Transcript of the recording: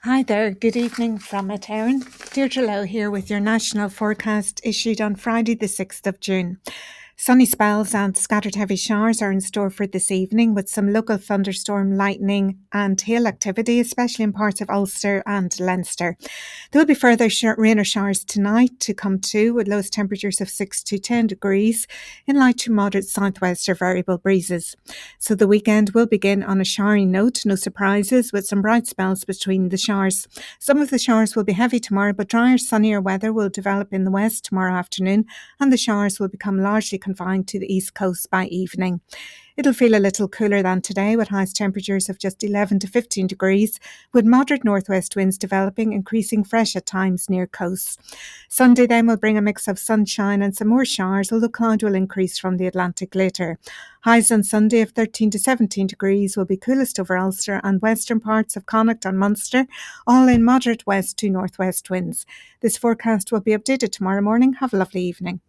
Hi there, good evening from a town. Deirdre Lowe here with your national forecast issued on Friday the 6th of June. Sunny spells and scattered heavy showers are in store for this evening with some local thunderstorm, lightning and hail activity, especially in parts of Ulster and Leinster. There will be further rain or showers tonight to come too, with lowest temperatures of 6 to 10 degrees in light to moderate southwest or variable breezes. So the weekend will begin on a showery note, no surprises, with some bright spells between the showers. Some of the showers will be heavy tomorrow, but drier, sunnier weather will develop in the west tomorrow afternoon, and the showers will become largely confined to the east coast by evening. It'll feel a little cooler than today, with highest temperatures of just 11 to 15 degrees, with moderate northwest winds developing, increasing fresh at times near coasts. Sunday then will bring a mix of sunshine and some more showers, although cloud will increase from the Atlantic later. Highs on Sunday of 13 to 17 degrees will be coolest over Ulster and western parts of Connacht and Munster, all in moderate west to northwest winds. This forecast will be updated tomorrow morning. Have a lovely evening.